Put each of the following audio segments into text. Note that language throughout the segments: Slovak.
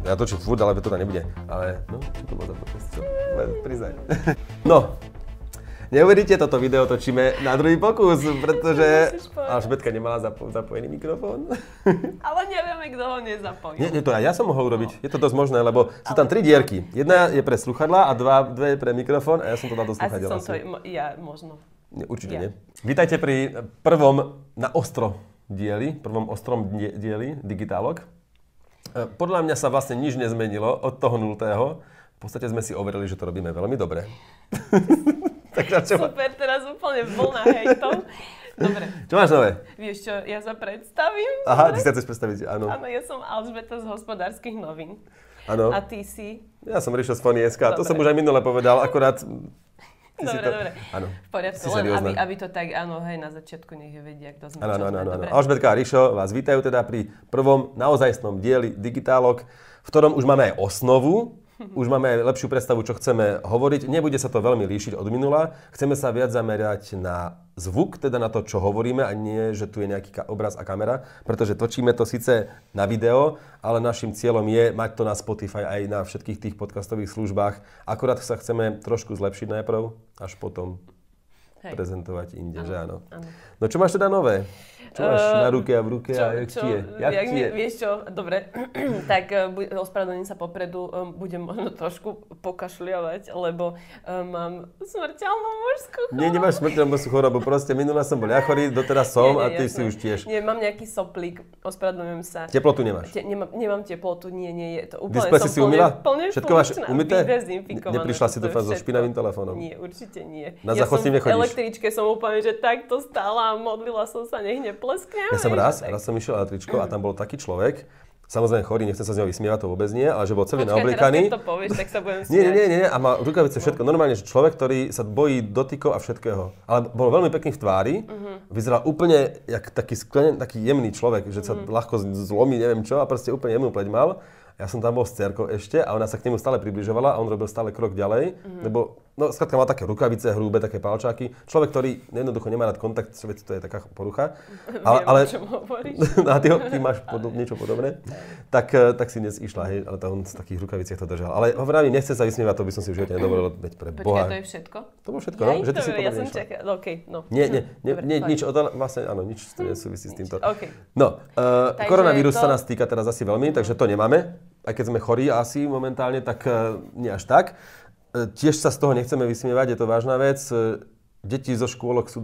Ja točím furt, ale to nebude. Ale, no, čo to bolo za podcast, čo? Priznaj. No, neuveríte, toto video točíme na druhý pokus, pretože Alžbetka nemala zapojený mikrofón. Ale nevieme, kto ho nezapojil. Nie, to aj ja som mohol urobiť. Je to dosť možné, lebo sú tam 3 dierky. Jedna je pre sluchadlá a dve je pre mikrofón a ja som to dal do sluchadiel. Asi som to, ja možno. Nie, určite nie. Vítajte pri prvom ostrom dieli Digitálok. Podľa mňa sa vlastne nič nezmenilo od toho 0. V podstate sme si overili, že to robíme veľmi dobre. Super, teraz úplne vlna hejtov. Dobre. Čo máš nové? Vieš čo, ja sa predstavím. Aha, ty sa chceš predstaviť, áno. Áno, ja som Alžbeta z Hospodárskych novín. Áno. A ty si? Ja som Rišo z Fony.sk. To som už aj minule povedal, akorát... Dobre. Áno. V poriadku, len aby to tak, áno, hej, na začiatku nech vedia, kto sme. Áno. Alžbetka a Rišo vás vítajú teda pri prvom naozajstnom dieli Digitálok, v ktorom už máme aj osnovu, už máme aj lepšiu predstavu, čo chceme hovoriť. Nebude sa to veľmi líšiť od minula. Chceme sa viac zamerať na zvuk, teda na to, čo hovoríme, a nie, že tu je nejaký obraz a kamera, pretože točíme to síce na video, ale našim cieľom je mať to na Spotify aj na všetkých tých podcastových službách. Akorát sa chceme trošku zlepšiť najprv, až potom prezentovať inde, že áno. No čo máš teda nové? Čo máš na ruke a v ruke a jak ti je? Vieš čo, dobre, tak ospravedlním sa popredu, budem možno trošku pokašľovať, lebo mám smrteľnú mužskú chorobu. Nie, nemáš smrteľnú mužskú chorobu, proste minula som bol ja chorý, doteraz som a ty si už tiež. Nie, mám nejaký soplík, ospravedlňujem sa. Teplotu nemáš? Nemám teplotu, nie, je to úplne, displej si umýla? Plne všetko máš umyté? Vydezinfikované. Neprišla si do so špinavým telefónom? Nie, určite nie. Na záchod s tým nechodíš? V električke som úplne, že takto stála a modlila som sa, nech neplesknem. Ja som raz som išiel električkou a tam bol taký človek, samozrejme chorý, nechcem sa z neho vysmievať, to vôbec nie, ale že bol celý naobliekaný. Teraz keď to povieš, tak sa budem smiať. Nie, a mal rukavice všetko. Normálne, že človek, ktorý sa bojí dotykov a všetkého. Ale bol veľmi pekný v tvári, vyzeral úplne jak taký jemný človek, že sa ľahko zlomí, neviem čo, a proste úplne jemnú pleť mal. Ja som tam bol s dcerkou ešte a ona sa k nemu stále približovala a on robil stále krok ďalej, lebo skrátka mal také rukavice hrubé, také palčáky. Človek, ktorý jednoducho nemá rád kontakt, to je taká porucha. Ale čo hovoríš. A ty máš niečo podobné. Tak si dnes išla, hej, ale on z takých rukaviciach to držal. Ale hovorím, nechce sa vysmievať, to by som si v živote nedovolil, veď pre Boha. Počkaj, to je všetko? To bolo všetko, no? Že ty si ja som čakala, okej, no. Nie, nič o to, vlastne áno, nič to nesúvisí s týmto. Okay. No, koronavírus sa nás týka teraz asi veľmi, takže to nemáme. Aj keď sme chorí asi momentálne, tak nie až tak. Tiež sa z toho nechceme vysmievať, je to vážna vec. Deti zo škôl sú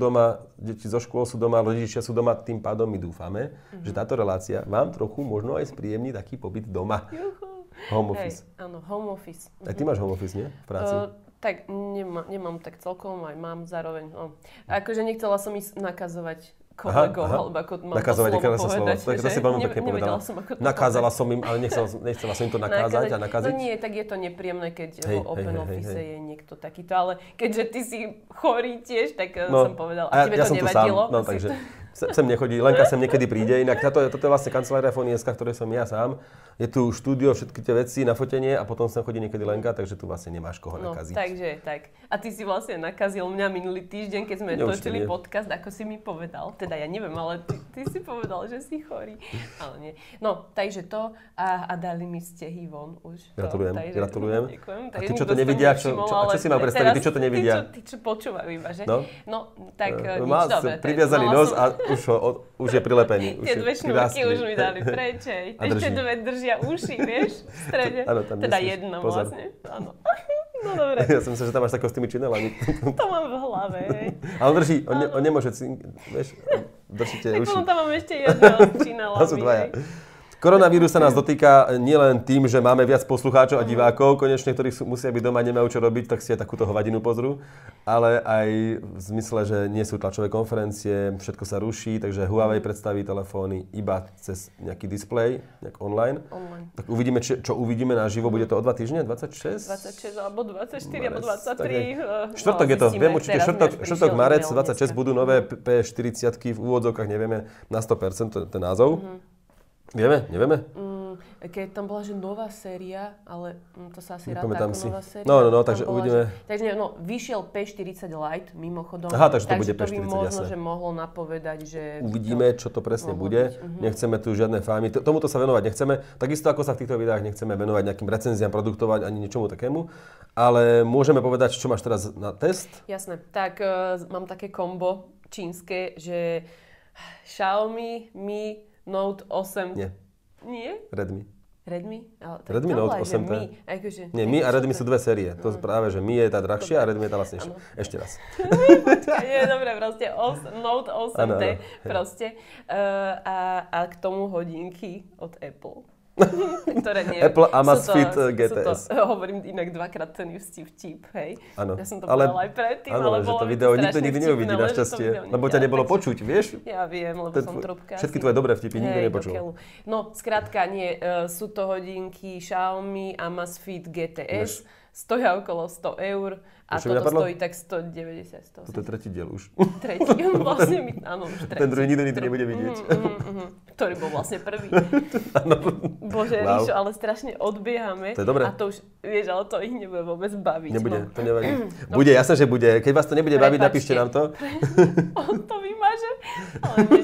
doma, rodičia sú doma, tým pádom my dúfame, že táto relácia vám trochu možno aj spríjemní taký pobyt doma. Home office. Hej, áno, home office. Aj ty máš home office, nie? V práci? Tak nemám tak celkom, aj mám zároveň. No. Akože nechcela som ísť nakazovať kolegov, alebo ako mám nakazovať, to slovo povedať. To si veľmi pekne povedala. Nakázala som im, ale nechcela som im to nakázať a nakaziť. No nie, tak je to nepríjemné, keď v open office je niekto takýto, ale keďže ty si chorý tiež, tak som povedala. A tebe to nevadilo? No, takže sem nechodí, Lenka sem niekedy príde, inak toto je vlastne kancelária Fony.sk, ktoré som ja sám. Je tu štúdio, všetky tie veci na fotenie a potom sem chodí niekedy Lenka, takže tu vlastne nemáš koho nakaziť. Takže tak. A ty si vlastne nakazil mňa minulý týždeň, keď sme točili podcast, ako si mi povedal. Teda ja neviem, ale ty si povedal, že si chorý. Ale nie. No, takže to a dali mi stehy von už. Gratulujem. Ďakujem. A ty, čo to nevidia, čo si mám predstaviť, ty, čo to nevidia? Ty, čo počúvajú iba, že? No, tak nič dobre. Priviazaný nos a už je prilepený. Tie dve šnúrky už mi dali preč. Ešte dve držia uši, vieš, v strede. Teda jedna vlastne. Áno. No dobre. Ja som myslel, že tam máš takého s tými činelami. To mám v hlave, hej. Ale on drží, on nemôže, vieš, držíte uši. Tak tam mám ešte jedného s činelami. To sú dvaja. Koronavírus sa nás dotýka nielen tým, že máme viac poslucháčov a divákov, konečne, ktorí musia byť doma, nemajú čo robiť, tak si aj takúto hovadinu pozrú, ale aj v zmysle, že nie sú tlačové konferencie, všetko sa ruší, takže Huawei predstaví telefóny iba cez nejaký displej, nejak online. Tak uvidíme, čo uvidíme naživo, bude to o 2 týždne, 26? 26 alebo 24 alebo 23. Štvrtok je to, viem určite, štvrtok, marec, 26 budú nové P40 v úvodzovkách, nevieme na 100% ten názov. Vieme? Nevieme? keď tam bola, že nová séria, ale to sa asi ráta ako nová séria. No, takže bola, uvidíme. Takže vyšiel P40 Lite, mimochodom. Aha, takže to bude P40, jasné. možno, že mohlo napovedať, že... Uvidíme, čo to presne bude. Nechceme tu žiadne fámy. Tomuto sa venovať nechceme. Takisto ako sa v týchto videách nechceme venovať nejakým recenziám, produktovať ani ničomu takému. Ale môžeme povedať, čo máš teraz na test? Jasné. Tak mám také kombo čínske, že Xiaomi Mi Note 8... Nie? Redmi. Ale Redmi Note 8T. Nie, Mi a Redmi sú dve série. To práve, že Mi je tá drahšia a Redmi je tá lacnejšia. Ešte raz. Nie, dobre, proste Note 8T proste. A k tomu hodinky od Apple. Ktoré nie, Apple Amazfit GTS. Hovorím inak dvakrát ten vtip, hej. Ano. Ja som to povedala aj predtým, ale že bolo to video nikto neuvidí našťastie, lebo ťa nebolo počuť, vieš? Ja viem, lebo som trubka. Všetky tvoje dobré vtipy nikto nepočul. No, skrátka, nie, sú to hodinky Xiaomi Amazfit GTS, stoja okolo 100 eur a toto stojí tak 190. Toto je tretí diel už. Tretí, vlastne áno, už tretí. Ten druhý nikto nebude vidieť. Ktorý bol vlastne prvý. Bože, Ríšo, ale strašne odbiehame. To je dobré. A to už, vieš, ale to ich nebude vôbec baviť. Nebude, to nevadí. Bude, jasné, že bude. Keď vás to nebude baviť, napíšte nám to. On to vymaže, ale nie.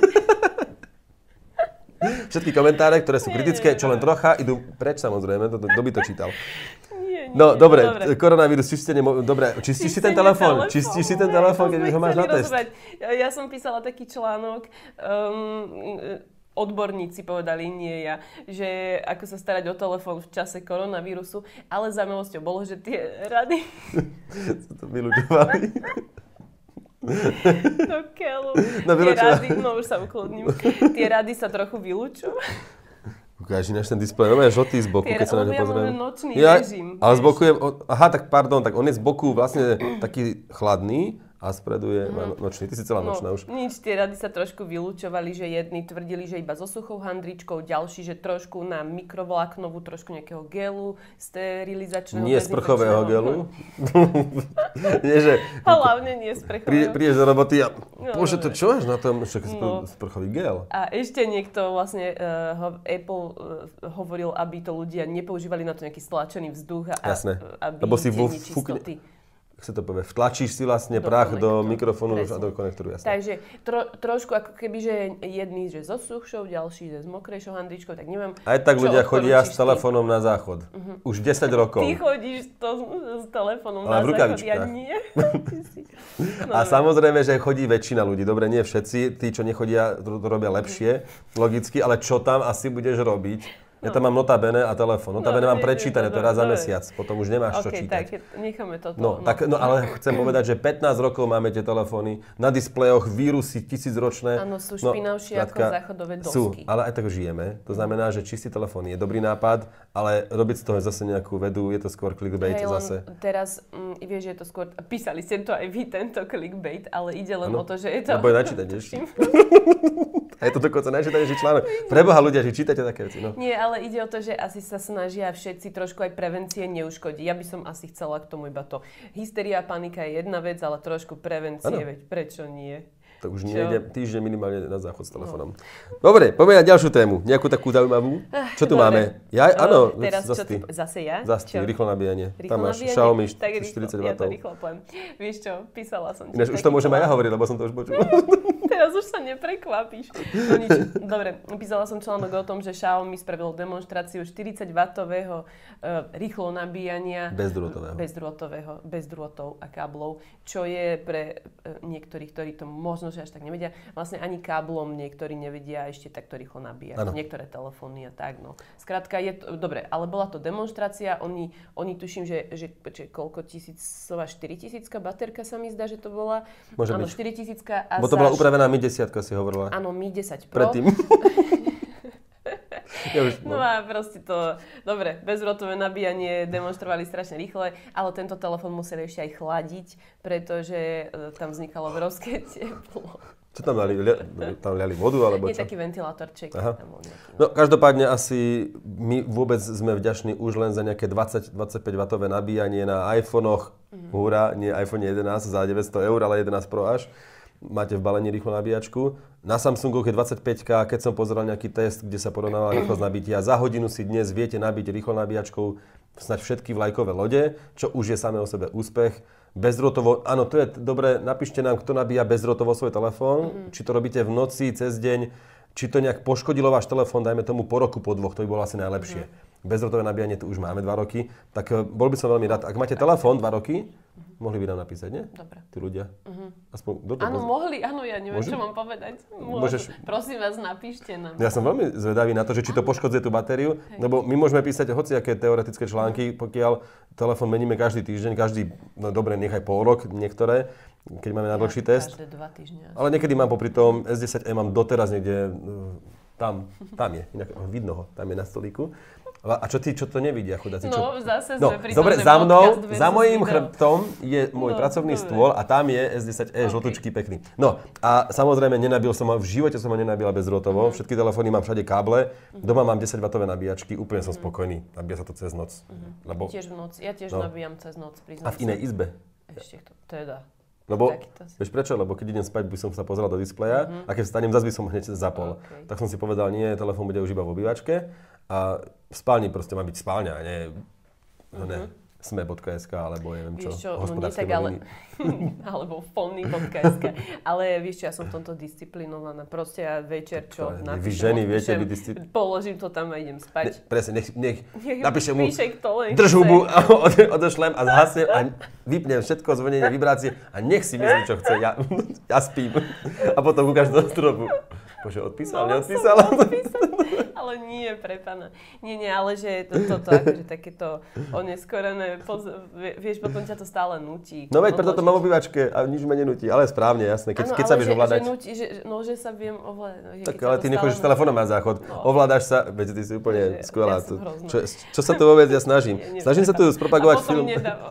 Všetky komentáre, ktoré sú kritické, čo len trocha, idú preč samozrejme, kto by to čítal. No, dobre, koronavírus, čistíš si ten telefón? Čistíš si ten telefón, keď ho máš na test? Ja som písala taký článok, odborníci povedali, nie ja, že ako sa starať o telefón v čase koronavírusu, ale zaujímavosťou bolo, že tie rady... Sa to vylučovali. No keľu. Tie rady, už sa ukludním. Tie rady sa trochu vylúčujú. Ukáži náš ten displej, no je žltý z boku, keď sa na ňo pozriem. Nočný režim. Ale z boku je, tak on je z boku vlastne taký chladný a spredu je nočný. Ty si celá nočná už. Nič, tie rady sa trošku vylúčovali, že jedni tvrdili, že iba so suchou handričkou, ďalší, že trošku na mikrovláknovú, trošku nejakého gelu, sterilizačného. Nie sprchového gelu. Nie, že... Hlavne nie sprchového. Prídeš do roboty a bože, to čo máš na tom? Sprchový gel. A ešte niekto vlastne Apple hovoril, aby to ľudia nepoužívali na to nejaký stlačený vzduch a aby tie nečistoty. Jak sa to povie, vtlačíš si vlastne prach do mikrofónu a do konektoru, jasne. Takže trošku ako keby, že jedný že so suchšou, ďalší že s mokrejšou handričkou, tak neviem. Aj tak ľudia chodia s telefónom na záchod. Už 10 rokov. Ty chodíš s telefónom na záchod, ja nie. A samozrejme, že chodí väčšina ľudí. Dobre, nie všetci, tí, čo nechodia, to robia lepšie, logicky, ale čo tam asi budeš robiť? Ja tam mám notabene a telefón. Notabene mám prečítané, to raz za mesiac. Potom už nemáš čo čítať. Tak necháme toto. Ale chcem povedať, že 15 rokov máme tie telefóny. Na displejoch vírusy 1000-ročné. Áno, sú špinavšie ako záchodové dosky. Sú, ale aj tak žijeme. To znamená, že čistý telefón je dobrý nápad, ale robiť z toho zase nejakú vedu, je to skôr clickbait zase. Teraz, vieš, je to skôr, písali ste to aj vy, tento clickbait, ale ide len o to, že je to... Lebo je najčítanejší. A je to dokonca najčítanejší článok. Preboha ľudia, že čítate také veci. Nie, ale ide o to, že asi sa snažia všetci trošku aj prevencie neuškodiť. Ja by som asi chcela k tomu iba to. Hysteria a panika je jedna vec, ale trošku prevencie, veď prečo nie? To už nejde týždeň minimálne na záchod s telefónom. Dobre, poďme na ďalšiu tému. Nejakú takú zaujímavú. Čo tu máme? Áno, zase ja? Zase, rýchlo nabíjanie. Tam máš Xiaomi 40 W. Ja to rýchlo poviem. Vieš čo, písala som ti. Ináč už to môžem aj ja hovoriť, lebo som to už počul. Teraz už sa neprekvapíš. No nič. Dobre, písala som článok o tom, že Xiaomi spravilo demonštráciu 40W rýchlo nabíjania. Bezdrôtového. Bez drôtov a káblov, čo je pre niektorých, ktorí to možno, že až tak nevedia. Vlastne ani káblom niektorí nevedia ešte takto rýchlo nabíjať. Ano. Niektoré telefóny a tak, no. Skrátka, je to, dobre, ale bola to demonštrácia. Oni tuším, že koľko tisícová, 4000 baterka sa mi zdá, že to bola. Môže byť. 4000 a bo to bola upravená Mi 10, si hovorila. Áno, Mi 10 Pro. Predtým. No a proste to, dobre, bezdrôtové nabíjanie demonstrovali strašne rýchle, ale tento telefón museli ešte aj chladiť, pretože tam vznikalo obrovské teplo. Čo tam dali? Tam liali vodu, alebo čo? Je taký ventilátorček. No, každopádne asi my vôbec sme vďační už len za nejaké 20-25 W nabíjanie na iPhonech. Hurá, nie iPhone 11 za 900 eur, ale 11 Pro až. máte v balení rýchlo nabíjačku. Na Samsungu je 25, keď som pozeral nejaký test, kde sa porovnávala rýchlosť nabitia, za hodinu si dnes viete nabiť rýchlo nabíjačkou snáď všetky vlajkové lode, čo už je samé o sebe úspech. Bezdrôtovo, áno, to je dobré, napíšte nám, kto nabíja bezdrôtovo svoj telefón, či to robíte v noci, cez deň, či to nejak poškodilo váš telefón, dajme tomu po roku, po 2, to by bolo asi najlepšie. Bezdrôtové nabíjanie tu už máme 2 roky, tak bol by som veľmi rád. Ak máte telefón 2 roky, mohli by nám napísať, nie? Dobre. Tí ľudia. Aspoň, áno, mohli, áno, ja neviem, čo mám povedať. Môžeš... Prosím vás, napíšte nám. Ja som veľmi zvedavý na to, že či to poškodzuje tú batériu, lebo my môžeme písať hociaké teoretické články, pokiaľ telefón meníme každý týždeň, no dobre, nechaj pol rok niektoré, keď máme na dlhší test. Každé 2 týždne. Ale niekedy mám popri tom S10e, mám doteraz niekde, tam je, inak vidno ho, tam je na stolíku. A čo tí, čo to nevidia, chudáci? No, zase sme pri tom, dobre, že za mnou, podcast za mojím chrbtom je môj pracovný stôl a tam je S10e, žltučký, pekný. No a samozrejme nenabil som ho, v živote som ho nenabila bezdrôtovo, všetky telefóny mám všade káble, doma mám 10W nabíjačky, úplne som spokojný, nabíja sa to cez noc. Lebo... Tiež v noci, ja tiež nabíjam cez noc, priznám. A v inej izbe. Ešte to, teda. Lebo, vieš prečo? Lebo keď idem spať, by som sa pozeral do displeja a keď vstanem, zase by som hneď zapol. Okay. Tak som si povedal, nie, telefón bude už iba v obývačke a v spálni proste má byť spálňa, a nie sme.sk alebo neviem čo, hospodárske noviny. Alebo fonny.sk. Ale vieš čo, ja som v tomto disciplinovaná. Proste ja večer, čo napíšem, vy ženy viete byť disciplinované. Položím to tam a idem spať. Presne, nech napíšem mu, drž hubu, odošlem a zhasnem a vypnem všetko, zvonenie, vibrácie a nech si myslí, čo chce. Ja spím. A potom ukáž do stropu. Bože, odpísal, neodpísal? Ale nie, pre pána. Nie, ale že toto akože takéto oneskorené, vieš, potom ťa to stále nutí. No veď preto to mám v obývačke a nič ma nenutí, ale správne, jasné, keď sa vieš ovládať. Že sa viem ovládať. Tak ale ty nechodíš s telefónom na záchod, ovládaš sa, veď ty si úplne skvelá. Čo sa tu vôbec ja snažím? Snažím sa tu spropagovať film.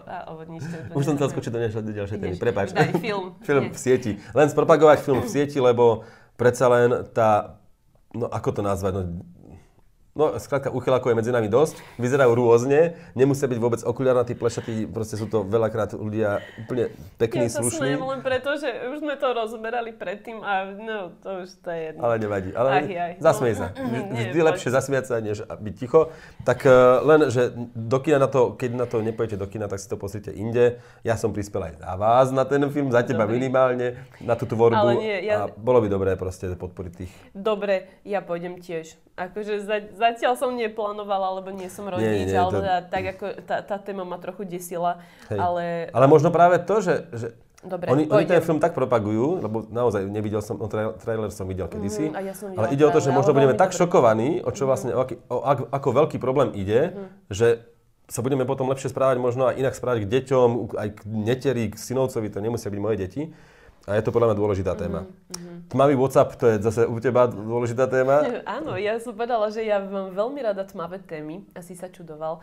Už som chcel skočiť do ďalšej témy, prepáč. Film v sieti. Len spropagovať film v sieti, lebo predsa len tá, no ako to nazvať, no skrátka uchylákov je medzi nami dosť, vyzerajú rôzne, nemusia byť vôbec okuliarnatí, plešatí, proste sú to veľakrát ľudia úplne pekní, slušní. Ja sa smejem len preto, že už sme to rozberali predtým a no, to už to je jedno. Ale nevadí, ale zasmej sa. Vždy lepšie zasmiať sa, než byť ticho. Tak len, že do kina na to, keď na to nepojete do kina, tak si to pozrite inde. Ja som prispel aj za vás na ten film, za teba minimálne, na tú tvorbu. A bolo by dobré proste podporiť tých. Dobre, ja pôjdem tiež. Akože zatiaľ som neplánovala, lebo nie som rodič, ale teda, tak ako tá téma ma trochu desila, ale... Ale možno práve to, že dobre, oni ten film tak propagujú, lebo naozaj nevidel som, trailer som videl kedysi, ale ide o to, že možno budeme tak šokovaní, o čo vlastne, ako veľký problém ide, že sa budeme potom lepšie správať, možno aj inak správať k deťom, aj k neteri, k synovcovi, to nemusia byť moje deti. A je to podľa mňa dôležitá téma. Tmavý WhatsApp, to je zase u teba dôležitá téma? Áno, ja som povedala, že ja mám veľmi rada tmavé témy, asi sa čudoval.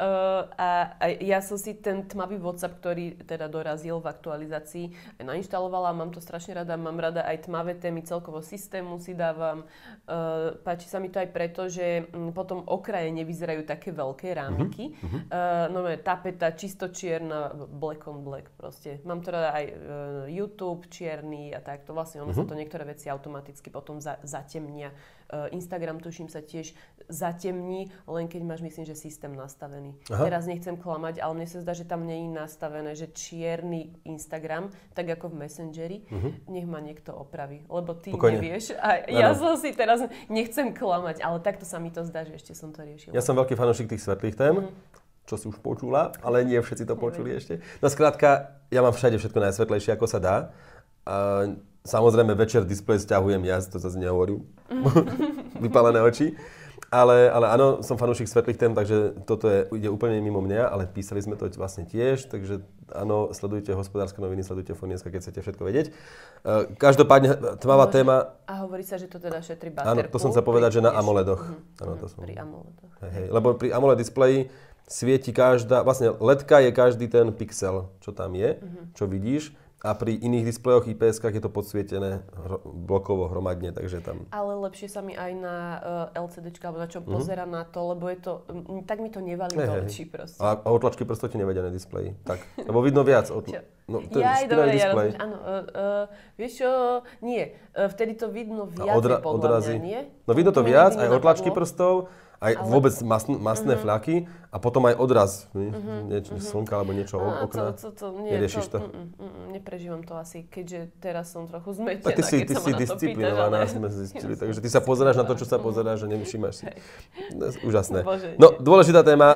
A ja som si ten tmavý WhatsApp, ktorý teda dorazil v aktualizácii, nainštalovala, mám to strašne rada, mám rada aj tmavé témy celkovo systému si dávam. Páči sa mi to aj preto, že potom okraje nevyzerajú také veľké rámiky. No tapeta čisto čierna, black on black proste. Mám to rada aj YouTube, čierny a takto. Vlastne ono sa to niektoré veci automaticky potom zatemnia. Instagram, tuším, sa tiež zatemní, len keď máš, myslím, že systém nastavený. Aha. Teraz nechcem klamať, ale mne sa zdá, že tam nie je nastavené, že čierny Instagram, tak ako v Messengeri, nech ma niekto opraví, lebo ty nevieš. A ja som si teraz nechcem klamať, ale takto sa mi to zdá, že ešte som to riešila. Ja som veľký fanúšik tých svetlých tém. Čo si už počula, ale nie všetci to počuli ešte. No skrátka, ja mám všade všetko najsvetlejšie, ako sa dá. A samozrejme večer displej stiahujem ja, to zase nehovorím. Vypálené oči. Ale áno, som fanúšik svetlých tém, takže toto ide úplne mimo mňa, ale písali sme to vlastne tiež, takže áno, sledujte Hospodárske noviny, sledujte Fonnieska, keď chcete všetko vedieť. Každopádne tmavá téma... A hovorí sa, že to teda šetrí baterku. Áno, to som sa povedať, že na AMOLEDoch. Áno, to som... Pri AMOLEDoch. Hej, lebo pri AMOLED displeji svieti vlastne ledka je každý ten pixel, čo tam je, čo vidíš. A pri iných displejoch IPS-kách je to podsvietené blokovo, hromadne, takže tam... Ale lepšie sa mi aj na LCDčka, alebo na čo pozera na to, lebo je to... Tak mi to nevalí do očí proste. A otlačky prstov ti nevedia na displeji, tak. Lebo vidno viac. No, ten špinavý displej. Áno, vieš čo, nie. Vtedy to vidno viacej podľa mňa, nie? No vidno to viac, aj otlačky prstov, aj vôbec masné fľaky a potom aj odraz, slnka alebo niečo okna. Neriešiš to? Neprežívam to asi, keďže teraz som trochu zmetená, tak ty si disciplinovaná, sme zistili, takže ty sa pozeráš na to, čo sa pozeráš a nevšímaš si. Úžasné. No, dôležitá téma.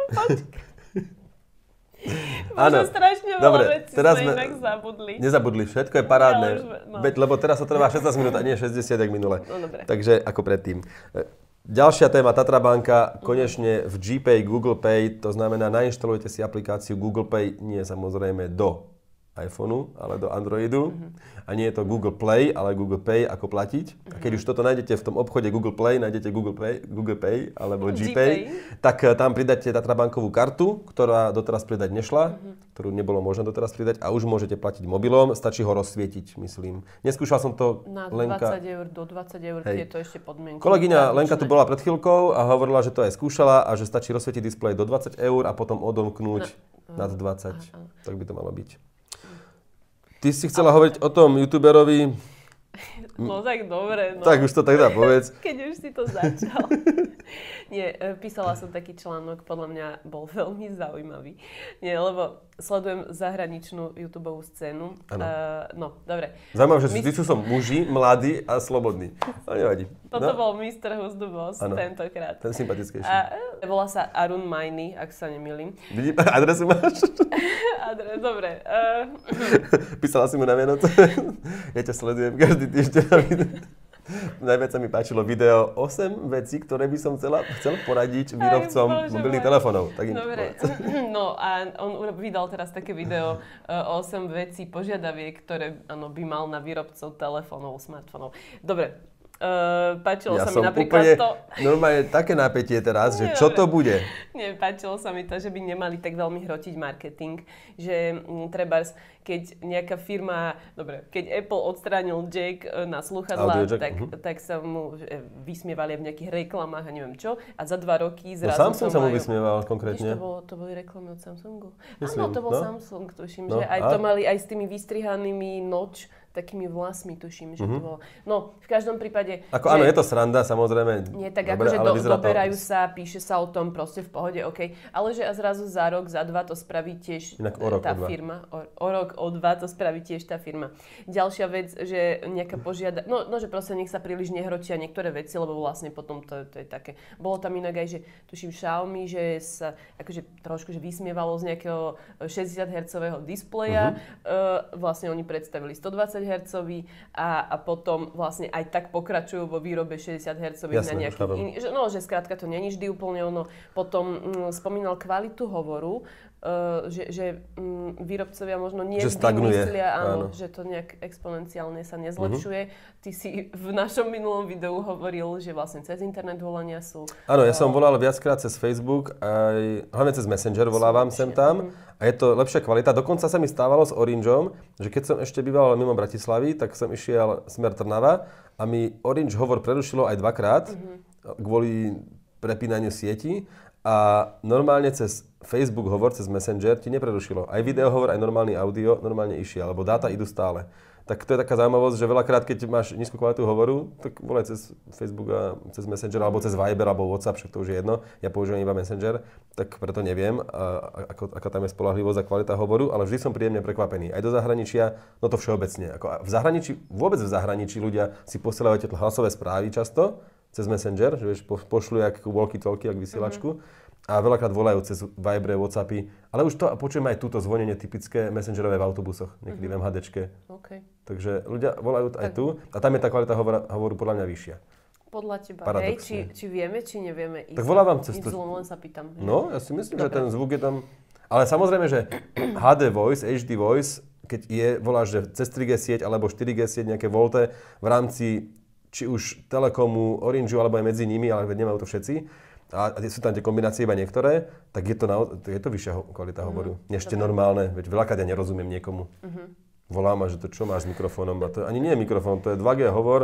Áno, strašne veľa vecí sme inak zabudli. Nezabudli, všetko je parádne. Lebo teraz to trvá 16 minút a nie 60 jak minule. No, dobre. Takže ako predtým. Ďalšia téma, Tatra banka, konečne v GPay, Google Pay, to znamená nainštalujete si aplikáciu Google Pay, nie samozrejme do iPhoneu, ale do Androidu. A nie je to Google Play, ale Google Pay, ako platiť. A keď už toto nájdete v tom obchode Google Play, nájdete Google Pay alebo GPay, tak tam pridáte Tatra bankovú kartu, ktorá doteraz pridať nešla, ktorú nebolo možné doteraz pridať a už môžete platiť mobilom, stačí ho rozsvietiť, myslím. Neskúšal som to, na Lenka. 20 eur, do 20 eur, tieto ešte podmienky. Kolegyňa Lenka tu bola pred chvíľkou a hovorila, že to aj skúšala a že stačí rozsvietiť displej do 20 eur a potom odomknúť nad 20. Tak by to malo byť. Ty si chcela hovoriť o tom youtuberovi. No tak dobre. No. Tak už to tak dá povedz. Keď už si to začal. Nie, písala som taký článok, podľa mňa bol veľmi zaujímavý. Nie, lebo sledujem zahraničnú YouTubeovú scénu. No, dobre. Zaujímavé, že vždy sú muži, mladí a slobodní. A nevadí. Toto bol Mr. Who's the Boss tentokrát. Ten sympatickejší. Volá sa Arun Maini, ak sa nemýlim. Vidím, adresu máš? Dobre. Písala si mu na Vianoce? Ja ťa sledujem každý týždeň. Najviac sa mi páčilo video 8 vecí, ktoré by som chcel poradiť výrobcom mobilných telefónov. Dobre. No a on vydal teraz také video 8 vecí požiadaviek, ktoré by mal na výrobcov telefónov, smartfónov. Dobre. Páčilo sa mi napríklad to... Normálne také napätie teraz, že čo to bude? Nie, páčilo sa mi to, že by nemali tak veľmi hrotiť marketing, že trebárs, keď nejaká firma, keď Apple odstránil jack na slúchadlá, tak sa mu vysmievali v nejakých reklamách a neviem čo, a za 2 roky zrazu Samsung sa mu vysmieval konkrétne. To boli reklamy od Samsungu? Áno, to bol Samsung, tuším, že aj to mali aj s tými vystrihanými takými vlasmi, tuším, že to bolo. No, v každom prípade... Áno, je to sranda, samozrejme. Nie, tak akože doberajú sa, píše sa o tom, proste v pohode, OK. Ale že a zrazu za rok, za 2 to spraví tiež tá firma. O rok, o 2 to spraví tiež tá firma. Ďalšia vec, že nejaká že proste nech sa príliš nehrotia niektoré veci, lebo vlastne potom to je také... Bolo tam inak aj, že tuším Xiaomi, že sa akože trošku vysmievalo z nejakého 60 Hz displeja. Vlastne oni predstavili 120 Hz a potom vlastne aj tak pokračujú vo výrobe 60 Hz na nejakých iných. Že skrátka to není vždy úplne ono. Potom spomínal kvalitu hovoru, že výrobcovia možno nie vždy myslia, že to nejak exponenciálne sa nezlepšuje. Ty si v našom minulom videu hovoril, že vlastne cez internet volania sú... Áno, ja som volal viackrát cez Facebook, hlavne cez Messenger volávam sem tam a je to lepšia kvalita. Dokonca sa mi stávalo s Orangeom, že keď som ešte býval mimo Bratislavy, tak som išiel smer Trnava a mi Orange hovor prerušilo aj 2-krát kvôli prepínaniu sieti. A normálne cez Facebook hovor, cez Messenger ti neprerušilo. Aj video hovor, aj normálny audio normálne išiel, lebo dáta idú stále. Tak to je taká zaujímavosť, že veľakrát, keď máš nízku kvalitu hovoru, tak volaj cez Facebook a cez Messenger, alebo cez Viber, alebo WhatsApp, však to už je jedno. Ja používam iba Messenger, tak preto neviem, ako tam je spoľahlivosť a kvalita hovoru, ale vždy som príjemne prekvapený. Aj do zahraničia, no to všeobecne. Ako v zahraničí, vôbec v zahraničí ľudia si posielajú tieto hlasové správy často, cez Messenger, že vieš, pošľú jak walkie-talkie, jak vysielačku. A veľakrát volajú cez Vibre, WhatsAppy. Ale už to počujem aj túto zvonenie typické messengerové v autobusoch, niekedy v MHDčke. Okay. Takže ľudia volajú aj tu a tam je tá kvalita hovoru podľa mňa vyššia. Podľa teba, či vieme, či nevieme ísť. Tak volávam cez to. Len sa pýtam. Že? No, ja si myslím, že ten zvuk je tam... Ale samozrejme, že HD Voice, HD Voice, keď voláš, že cez 3G sieť alebo 4G sieť, nejaké volte v rámci či už Telekomu, Orangeu, alebo aj medzi nimi, ale nemajú to všetci, a sú tam tie kombinácie iba niektoré, tak je to vyššia kvalita hovoru, než tie normálne, veď veľakrát ja nerozumiem niekomu. Volám a že to čo máš s mikrofónom, a to ani nie je mikrofón, to je 2G hovor,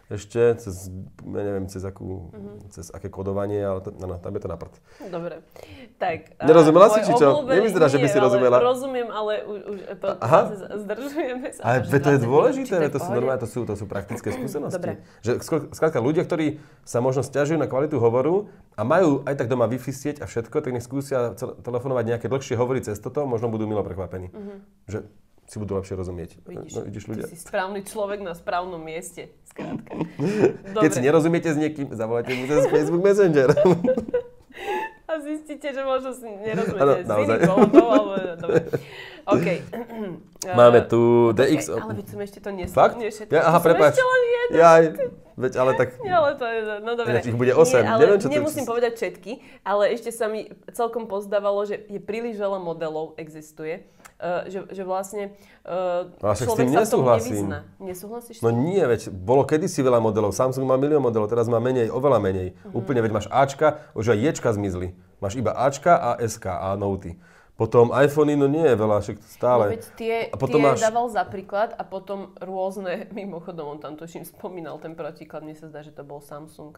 ešte cez, neviem, cez aké kodovanie, ale tam je to na prd. Dobre. Tak. Nerozumela si, či čo? Nevyzerá, že by si rozumela. Rozumiem, ale už zdržujeme sa. Ale to je dôležité, to sú normálne, to sú praktické skúsenosti. Dobre. Že skrátka ľudia, ktorí sa možno sťažujú na kvalitu hovoru a majú aj tak doma Wi-Fi sieť a všetko, tak nech skúsia telefonovať nejaké dlhšie hovory cez toto, možno budú milo prekvapení. Že si budú lepšie rozumieť. Vidíš, ľudia. Ty si správny človek na správnom mieste, skrátka. Keď si nerozumiete s niekým, zavolajte mu cez Facebook Messenger. A zistíte, že možno si nerozumiete z iných dôvodov, alebo... Dobre. OK. Máme tu DX... Ale veď som ešte to Fakt? Aha, prepáč. Veď ale tak... Nie, ale to je... No dobre. Ich bude 8. Nie, nemusím povedať všetky, ale ešte sa mi celkom pozdávalo, že je príliš veľa modelov existuje. Že vlastne človek sa v tom nevyzná. Nesúhlasíš s tým? No nie, veď bolo kedysi veľa modelov. Samsung má milión modelov, teraz má menej, oveľa menej. Úplne, veď máš Ačka, už aj Jčka zmizli. Máš iba Ačka a SK a Noty. Potom iPhony, no nie je veľa, však stále. No veď tie dával za príklad a potom rôzne, mimochodom on tam tuším spomínal ten protiklad, mne sa zdá, že to bol Samsung.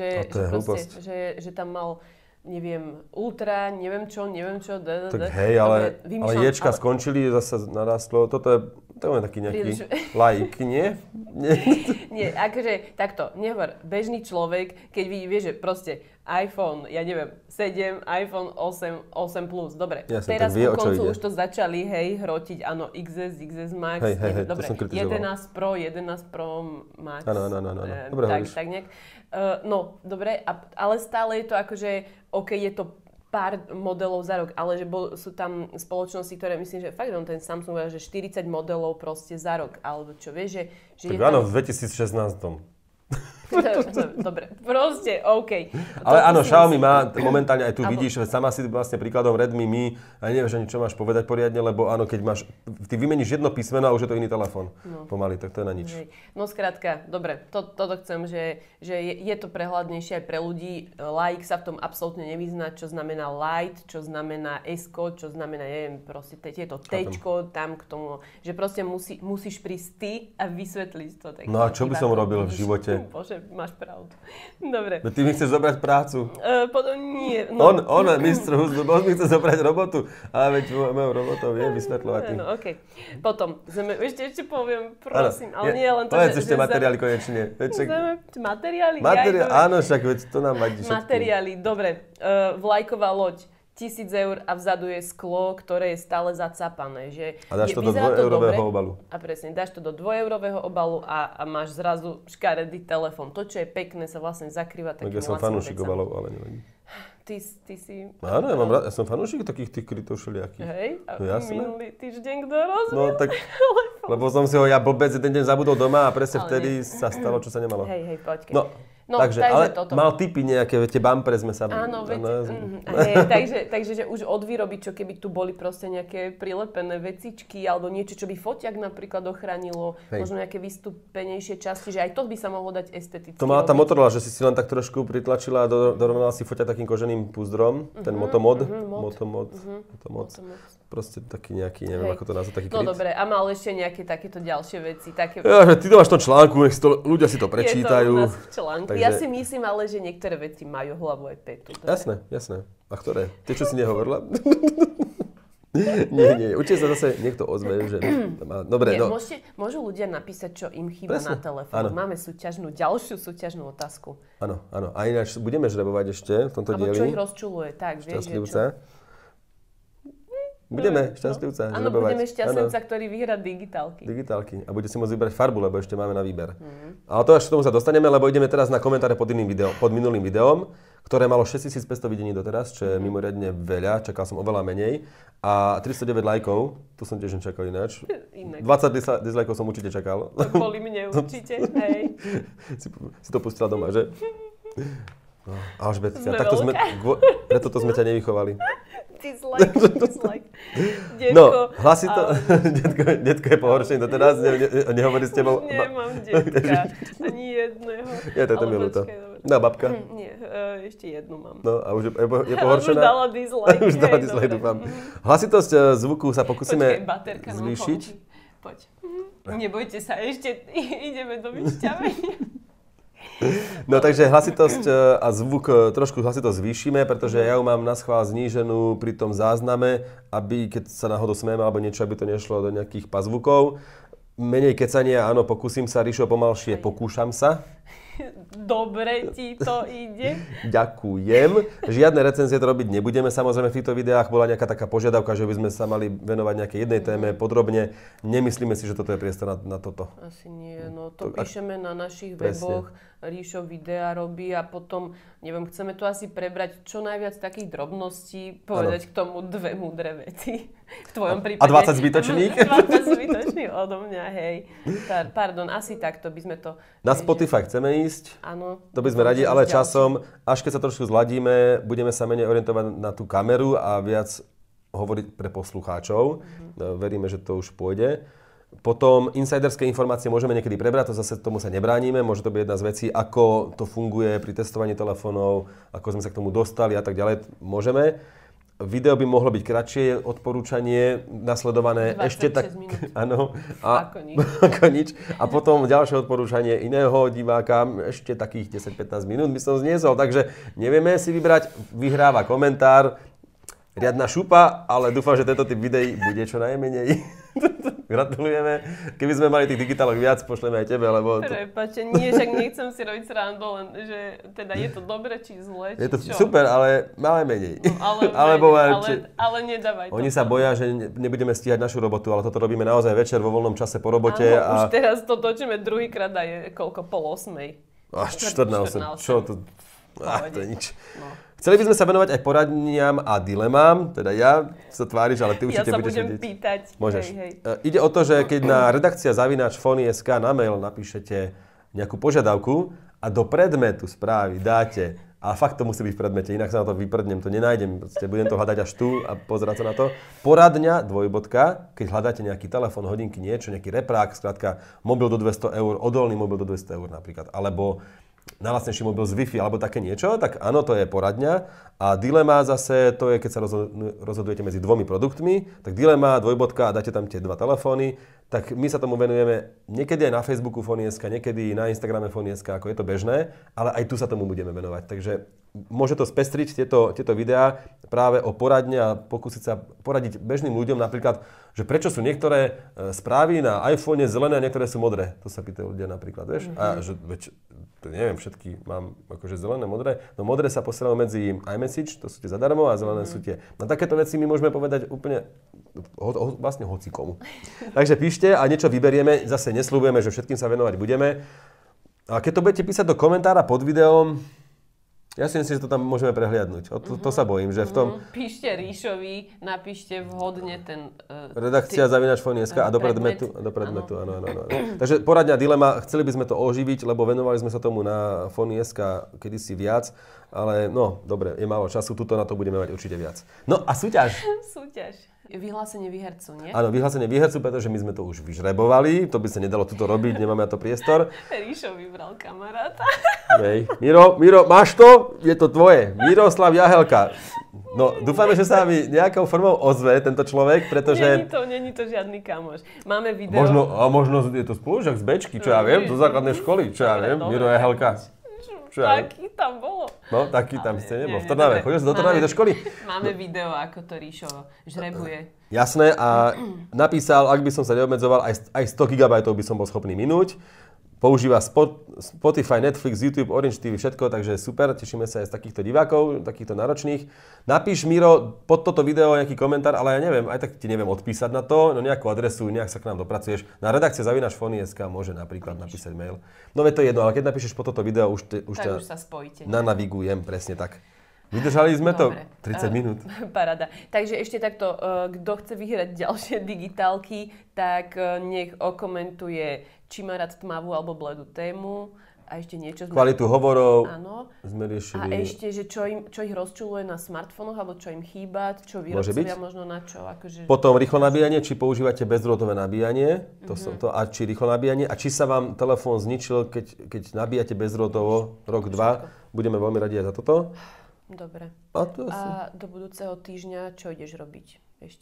Že tam mal neviem, Ultra, neviem čo. Tak hej, ale Ječka skončili, zase narastlo. Toto je taký nejaký laik, nie? Nie, akože takto, nehovor, bežný človek, keď vidí, vieš, že proste iPhone, ja neviem, 7, iPhone 8 Plus, dobre. Jasne, teraz vie, po koncu už to začali, hrotiť, áno, XS Max, dobre, 11 Pro Max. Áno, dobre hovoríš. Tak nejak. No, dobre, ale stále je to akože, OK, je to pár modelov za rok, ale že sú tam spoločnosti, ktoré myslím, že fakt ten Samsung, že 40 modelov proste za rok, alebo čo, vieš, že tak áno, v 2016. Dobre, proste, OK. Ale áno, Xiaomi má momentálne, aj tu vidíš, sama si vlastne príkladom Redmi Mi, a nevieš ani čo máš povedať poriadne, lebo áno, keď máš, ty vymeníš jedno písmeno a už je to iný telefón. Pomaly, tak to je na nič. No skrátka, dobre, toto chcem, že je to prehľadnejšie aj pre ľudí. Laik sa v tom absolútne nevyzná, čo znamená light, čo znamená S-ko, čo znamená, neviem, proste tieto T-čko tam k tomu, že proste musíš prísť ty a vysvetliť to. No a čo by som robil v živote? Bože, máš pravdu. Dobre. Ty mi chceš zobrať prácu. Potom nie. No. On, mistr Husdobos, mi chce zobrať robotu. Ale veď mojou robotou je vysvetľovať. No, OK. Potom, ešte poviem, prosím, ale nie len to, povedz ešte materiály konečne. Materiály? Áno, však veď to nám vadí všetkým. Materiály, dobre. Vlajková loď. 1,000 eur a vzadu je sklo, ktoré je stále zacápané. A dáš to do 2-eurového obalu. A presne, dáš to do 2-eurového obalu a máš zrazu škaredý telefón. To, čo je pekné, sa vlastne zakrýva takým vlastným vecam. Ja som fanúšik obalov, ale nevadí. Ty si... Áno, ja som fanúšik takých tých krytov všelijakých. Hej, a minulý týždeň kto rozumie? No tak, lebo som si ho blbec jeden deň zabudol doma a presne vtedy sa stalo, čo sa nemalo. Hej, poďke. No, takže ale toto. Mal tipy nejaké, tie bumpere sme sa... Áno, takže že už od výroby, čo keby tu boli proste nejaké prilepené vecičky alebo niečo, čo by foťak napríklad ochránilo, možno nejaké vystúpenejšie časti, že aj to by sa mohlo dať esteticky. To mala tá Motorola, že si len tak trošku pritlačila a dorovnala si foťa takým koženým púzdrom, ten Motomod. Proste taký nejaký, neviem ako to nazvať, taký kryt. No dobre, a mal ešte nejaké takéto ďalšie veci. Ja, že ty to máš v tom článku, ľudia si to prečítajú. Je to u nás v článku. Takže... Ja si myslím ale, že niektoré veci majú hlavu aj petu. Jasné. A ktoré? Tie, čo si nehovorila? Nie. Určite sa zase niekto ozve, že... Dobre, Môžu ľudia napísať, čo im chýba na telefóne. Máme ďalšiu súťažnú otázku. Áno. A ináč budeme žrebovať ešte v tomto dieli. Alebo čo ich rozčuluje, tak, vieš, Šťastlivca. Budeme šťastlivca. Áno, budeme šťastlivca, ktorý vyhrá digitálky. A bude si môcť vybrať farbu, lebo ešte máme na výber. Ale to až k tomu sa dostaneme, lebo ideme teraz na komentáre pod minulým videom, ktoré malo 6500 videní doteraz, čo je mimoriadne veľa, čakal som oveľa menej. A 309 lajkov, tu som tiež nečakal ináč. 20 dislajkov som určite čakal. To kvôli mne určite, hej. Si to pustila doma, že? Alžbetka, preto to sme ťa nevychovali. Dislike. No, hlasí to. Detko je pohoršený doteraz, nehovorí s tebou. Nemám detka, ani jedného. Ja to mi ľúto. No, babka? Nie, ešte jednu mám. No, a už je pohoršená? Už dala dislike. Už dala dislike, dúfam. Hlasitosť zvuku sa pokúsime zvýšiť. Poď. Nebojte sa, ešte ideme do vyšťavenia. No takže hlasitosť a zvuk trošku hlasitosť zvýšime, pretože ja ju mám na schvál zníženú pri tom zázname, aby keď sa náhodou smieme alebo niečo, aby to nešlo do nejakých pazvukov. Menej kecania, áno, pokúsim sa, Ríšo, pomalšie, pokúšam sa. Dobre ti to ide. Ďakujem. Žiadne recenzie to robiť nebudeme. Samozrejme v týchto videách bola nejaká taká požiadavka, že by sme sa mali venovať nejakej jednej téme podrobne. Nemyslíme si, že toto je priestor na toto. Asi nie. No to píšeme na našich weboch. Ríšo videa robí a potom, neviem, chceme tu asi prebrať čo najviac takých drobností, povedať k tomu 2 múdre vety. V tvojom prípade. A 20 zbytočných? 20 zbytočných odo mňa, hej. Pardon, asi takto by sme to... Na Spotify chceme ísť. Áno. To by sme radi, ale časom, až keď sa trošku zladíme, budeme sa menej orientovať na tú kameru a viac hovoriť pre poslucháčov. Veríme, že to už pôjde. Potom insiderské informácie môžeme niekedy prebrať, to zase tomu sa nebránime, môže to byť jedna z vecí, ako to funguje pri testovaní telefónov, ako sme sa k tomu dostali a tak ďalej, môžeme. Video by mohlo byť kratšie, odporúčanie nasledované ešte tak... Áno. Ako nič. A potom ďalšie odporúčanie iného diváka, ešte takých 10-15 minút by som zniesol, takže nevieme si vybrať, vyhráva komentár, riadna šupa, ale dúfam, že tento typ videí bude čo najmenej. Gratulujeme. Keby sme mali tých digitálok viac, pošleme aj tebe, lebo... Prepáčte, nie, však nechcem si robiť srandu, len že teda je to dobre či zle, či je to čo? super, ale máme menej. No, ale nedávaj to. Oni sa boja, že nebudeme stíhať našu robotu, ale toto robíme naozaj večer vo voľnom čase po robote. Áno, už teraz to točíme druhýkrát a je koľko, 7:30. Až 4:08. Čo to... to je nič. No. Chceli by sme sa venovať aj poradniam a dilemám, teda ja sa tváriš, ale ty určite budeš vedieť. Ja sa budem pýtať. Môžeš. Hej. Ide o to, že keď na redakcia@fony.sk na mail napíšete nejakú požiadavku a do predmetu správy dáte, a fakt to musí byť v predmete, inak sa na to vyprdnem, to nenájdem, budem to hľadať až tu a pozerať sa na to. Poradňa, keď hľadáte nejaký telefón, hodinky, niečo, nejaký reprák, skrátka mobil do 200 eur, odolný mobil do 200 eur napríklad, alebo najlacnejší mobil z Wi-Fi alebo také niečo, tak áno, to je poradňa. A dilema zase, to je, keď sa rozhodujete medzi dvomi produktmi, tak dilema, dvojbodka a dáte tam tie 2 telefóny, tak my sa tomu venujeme niekedy aj na Facebooku Fony.sk, niekedy na Instagrame Fony.sk, ako je to bežné, ale aj tu sa tomu budeme venovať. Takže môže to spestriť tieto videá práve o poradne a pokúsiť sa poradiť bežným ľuďom, napríklad, že prečo sú niektoré správy na iPhone zelené a niektoré sú modré. To sa pýtajú ľudia napríklad, vieš? A že neviem, všetky mám akože zelené, modré. No modré sa posielajú medzi iMessage, to sú tie zadarmo, a zelené sú tie. Na takéto veci my môžeme povedať úplne vlastne hocikomu. Takže píšte a niečo vyberieme, zase nesľubujeme, že všetkým sa venovať budeme. A keď to budete písať do komentára pod videom, ja si myslím, že to tam môžeme prehliadnúť. To sa bojím, že v tom... Píšte Ríšovi, napíšte vhodne ten... redakcia@fony.sk a do predmetu, áno. Takže poradňa dilema, chceli by sme to oživiť, lebo venovali sme sa tomu na Fony.sk kedysi viac, ale no, dobre, je málo času, tuto na to budeme mať určite viac. No a súťaž. Vyhlásenie výhercu, nie? Áno, vyhlásenie výhercu, pretože my sme to už vyžrebovali, to by sa nedalo tuto robiť, nemáme na to priestor. Ríšo vybral kamaráta. Hej. Miro, máš to? Je to tvoje. Miroslav Jahelka. No, dúfame, že sa mi nejakou formou ozve tento človek, pretože... Není to žiadny kamoš. Máme video... Možno je to spolužiak z Bčky, čo ja viem, zo základnej školy, čo ja viem, Miro Jahelka. Taký tam bolo. No, taký tam ste nebol. V Trnave. Chodil si do Trnavy do školy? Máme video, ako to Ríšo žrebuje. Jasné, a napísal, ak by som sa neobmedzoval, aj 100 GB by som bol schopný minúť. Používa Spotify, Netflix, YouTube, Orange TV, všetko, takže super, tešíme sa aj z takýchto divákov, takýchto náročných. Napíš, Miro, pod toto video nejaký komentár, ale ja neviem, aj tak ti neviem odpísať na to, no nejakú adresu, nejak sa k nám dopracuješ. Na redakcia@fony.sk môže napríklad napísať mail. No to je jedno, ale keď napíšeš pod toto video, už sa spojíte. Nanavigujem, presne tak. Vydržali sme to 30 minút. Paráda. Takže ešte takto, kto chce vyhrať ďalšie digitálky, tak nech okomentuje, či má rád tmavú alebo bledú tému. A ešte niečo... Kvalitu hovorov. Áno. Sme riešili. A ešte, že čo ich rozčuluje na smartfónoch, alebo čo im chýba, čo výrobcovia možno na čo. Akože... Potom rýchlo nabíjanie, či používate bezdrôtové nabíjanie, a či rýchlo nabíjanie. A či sa vám telefón zničil, keď nabíjate bezdrôtovo rok, 2. Budeme veľmi radi aj za toto. Dobre. A do budúceho týždňa čo ideš robiť ešte?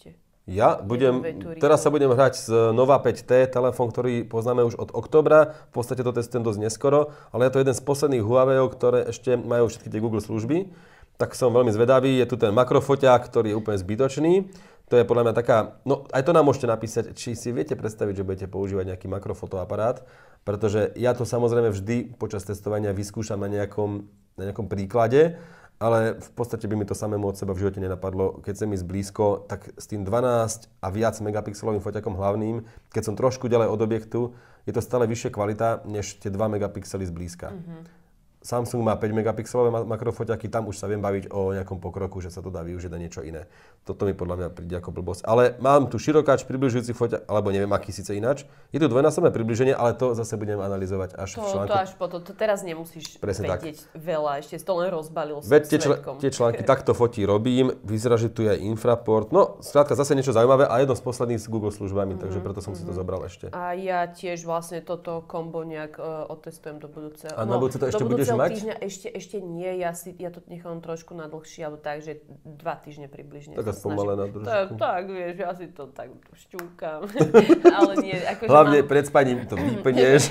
Teraz sa budem hrať s Nova 5T, telefón, ktorý poznáme už od októbra. V podstate to testujem dosť neskoro, ale je to jeden z posledných Huaweiov, ktoré ešte majú všetky tie Google služby. Tak som veľmi zvedavý. Je tu ten makrofoťák, ktorý je úplne zbytočný. To je podľa mňa taká, no aj to nám môžete napísať, či si viete predstaviť, že budete používať nejaký makrofotoaparát, pretože ja to samozrejme vždy počas testovania vyskúšam na nejakom príklade, ale v podstate by mi to samému od seba v živote nenapadlo. Keď som ísť blízko, tak s tým 12 a viac megapixelovým foťakom hlavným, keď som trošku ďalej od objektu, je to stále vyššia kvalita než tie 2 megapixely zblízka. Samsung má 5 megapixelové makrofoťaky, tam už sa viem baviť o nejakom pokroku, že sa to dá využiť na niečo iné. Toto mi podľa mňa príde ako blbosť. Ale mám tu širokáč približujúci foťak, alebo neviem aký síce ináč. Je tu dvojnásobné približenie, ale to zase budem analyzovať až v článku. To až potom, to teraz nemusíš vedieť veľa, ešte to len rozbalil som svetkom. Tie články takto fotí robím, vyzerá, že tu je infraport. No, skrátka zase niečo zaujímavé a jedno z posledných s Google službami, takže preto som si to zobral ešte. A ja tiež vlastne toto kombo nejak otestujem do budúceho. A na budúce to ešte budeš mať? Týždňa ešte nie, ja to nechám trošku na dlhšie, alebo tak, že 2 týždne približne. Taká spomalená trošku. Tak, vieš, ja si to tak šťúkam. Ale nie, akože hlavne pred spaním to vypneš.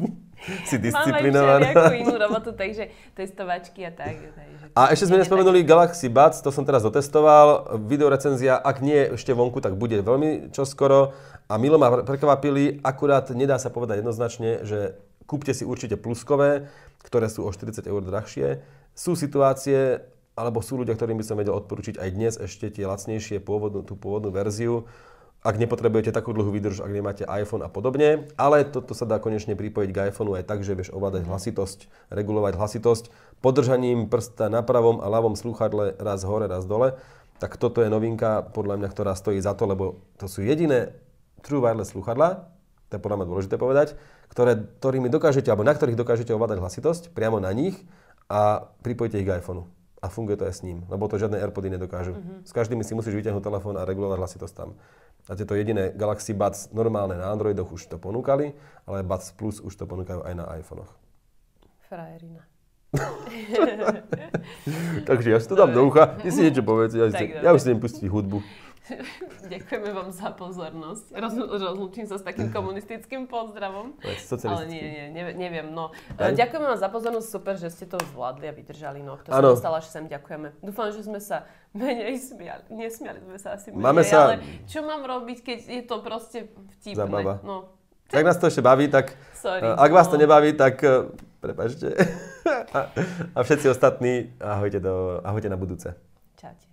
Si disciplinovaná. Mám aj všelijakú inú robotu, takže testovačky a tak. A ešte sme nespomenuli Galaxy Buds, to som teraz otestoval. Videorecenzia, ak nie je ešte vonku, tak bude veľmi čoskoro. A milo ma prekvapili, akurát nedá sa povedať jednoznačne, že kúpte si určite pluskové, ktoré sú o 40 eur drahšie. Sú situácie, alebo sú ľudia, ktorým by som vedel odporučiť aj dnes ešte tie lacnejšie, tú pôvodnú verziu, ak nepotrebujete takú dlhú výdrž, ak nemáte iPhone a podobne. Ale toto sa dá konečne pripojiť k iPhoneu aj tak, že vieš ovládať hlasitosť, regulovať hlasitosť podržaním prsta na pravom a ľavom slúchadle raz hore, raz dole. Tak toto je novinka, podľa mňa, ktorá stojí za to, lebo to sú jediné True Wireless slúchadlá, to je podľa mňa dôležité povedať, ktorými dokážete, alebo na ktorých dokážete ovládať hlasitosť priamo na nich a pripojíte ich k iPhoneu. A funguje to aj s ním, lebo to žiadne AirPody nedokážu. S každým si musíš vyťahnuť telefón a regulovať hlasitosť tam. A tieto jediné Galaxy Buds normálne na Androidoch už to ponúkali, ale Buds Plus už to ponúkajú aj na iPhonech. Frajerina. Takže ja si to dám do ucha, ty si niečo povedz, ja už si idem pustiť hudbu. Ďakujeme vám za pozornosť. Rozlúčim sa s takým komunistickým pozdravom. Ale neviem. No. Ďakujeme vám za pozornosť, super, že ste to zvládli a vydržali. No, kto sa dostal až sem, ďakujeme. Dúfam, že sme sa menej smiali. Nesmiali sme sa asi menej, ale čo mám robiť, keď je to proste vtipné? Zabava. No. Tak nás to ešte baví, tak ak vás to nebaví, tak prepáčte. A všetci ostatní, ahojte na budúce. Čaute.